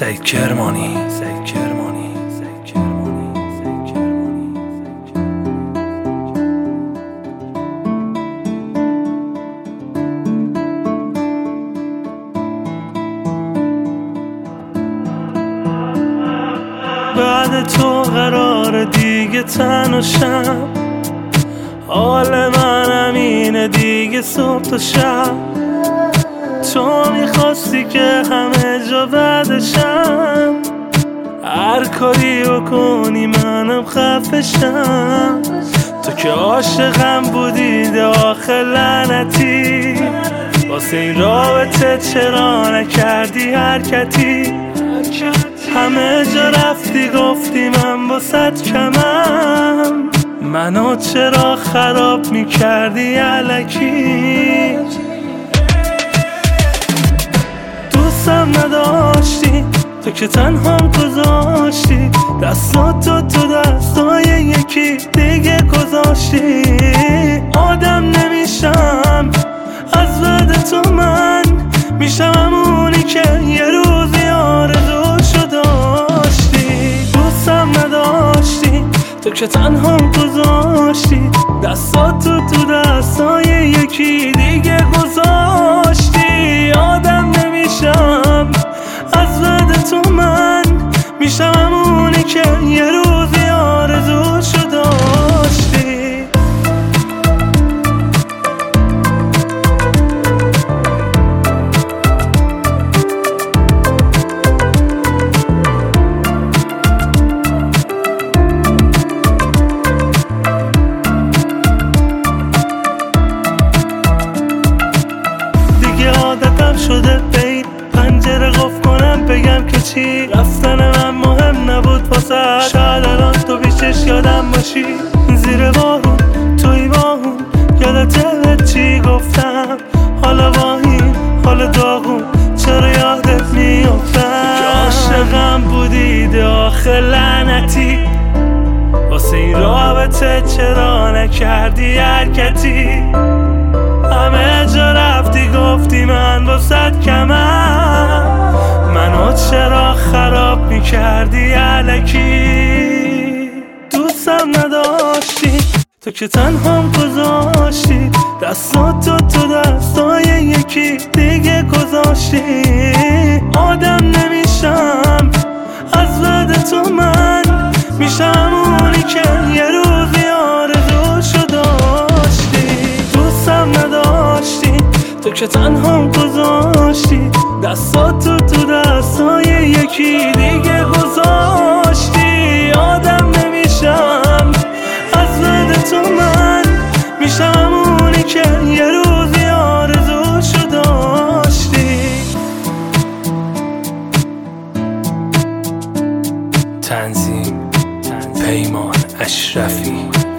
سعید کرمانی. بعد تو قرار دیگه تنها شم، حال من همینه دیگه صبح تا شب. تو میخواستی که همه جا بعدشم، هر کاری بکنی منم خفشم. تو که عاشقم بودی داخل لعنتی، واسه این رابطه چرا نکردی حرکتی؟ همه جا رفتی گفتی من باست کمم، منو چرا خراب میکردی الکی؟ دوستم نداشتی تو که تنهام گذاشتی، دستاتو تو دستای یکی دیگه گذاشتی. آدم نمیشم از بعد تو، من میشم همونی که یه روزی آرزوشو داشتی. دوستم نداشتی تو که تنهام گذاشتی، دستاتو تو دستای یکی دیگه گذاشتی. آدم نمیشم از بعد تو، من میشم همونی که یه روزی آرزوشو داشتی. عادتم شده بین پنجره قفل کنم بگم که چی، رفتن من مهم نبود واسه. شاید الان تو بیشش یادم باشی، زیر بارون توی باهون یادته چی گفتم. حالا با این حال داغون چرا یادت میافتم که عاشقم بودی داخل لعنتی، واسه این رابطه چرا نکردی حرکتی؟ همه جا رفتی گفتی من باست کمم، منو چرا خراب میکردی الکی؟ دوستم نداشتی تو که تنهام گذاشتی، دستاتو تو دستای یکی دیگه گذاشتی. آدم نمیشم از بعد تو، من میشم همونی که یه روزی آرزوشو داشتی. دوستم نداشتی تو که تنهام گذاشتی، دستاتو تو دستای یکی دیگه گذاشتی. آدم نمیشم از بعد تو، من میشم همونی که یه روزی آرزوشو داشتی. تنظیم پیمان اشرفی.